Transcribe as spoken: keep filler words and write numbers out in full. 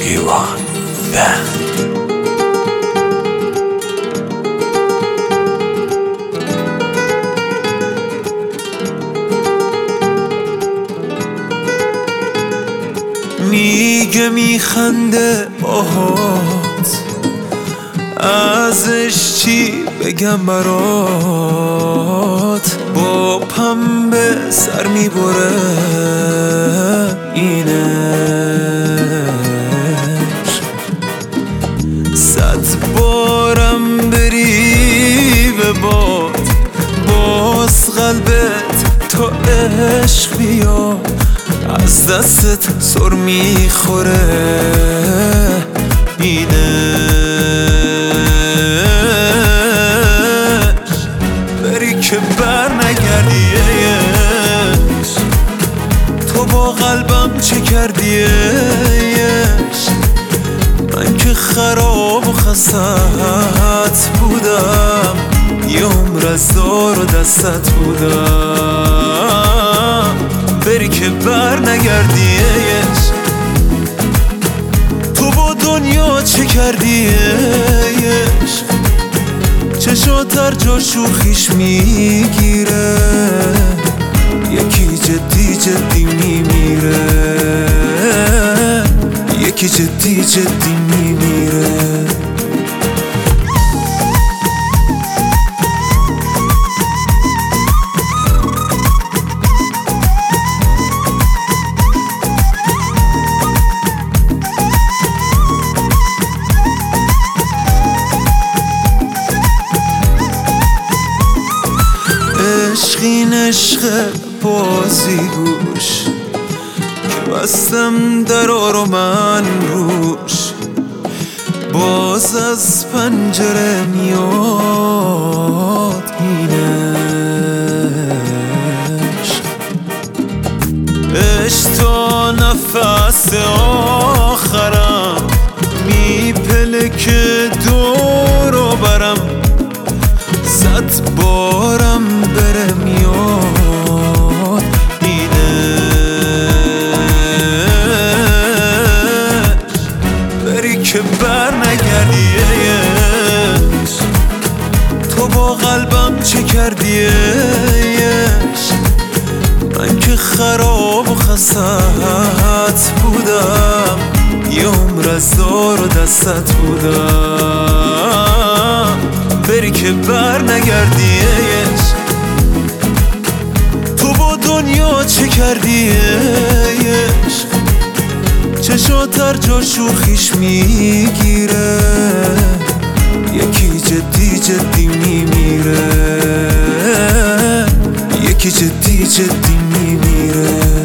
ایوان بند. میگه میخنده باهات، ازش چی بگم برات؟ با پنبه سر میبره اینش، صد بارم بری به باد باز قلبت تا عشق بیاد، از دستت سر میخوره اینش. بری که بر نگردیش، تو با قلبم چه کردیش؟ من که خراب و خستت بودم، یه عمر از دار و دستت بودم. بری که بر نگردیش، تو با دنیا چه کردیش؟ چشات هر جا شوخیش میگیره، یکی جدی جدی میمیره، یکی جدی جدی میمیره. عشقین عشق بازی گوش که بستم درا رو من روش، باز از پنجره میاد اینش. عشق تا نفس آخرم میپلکه دور و برم، صد بارم بره میاد اینش. بری که بر نگردیش، تو با قلبم چه کردیش؟ من که خراب و خستت بودم، یه عمر از دار و دستت بودم. بری که بر نگردیش، تو با دنیا چه کردیش؟ چشات هر جا شوخیش میگیره، یکی جدی جدی میمیره، یکی جدی جدی میمیره.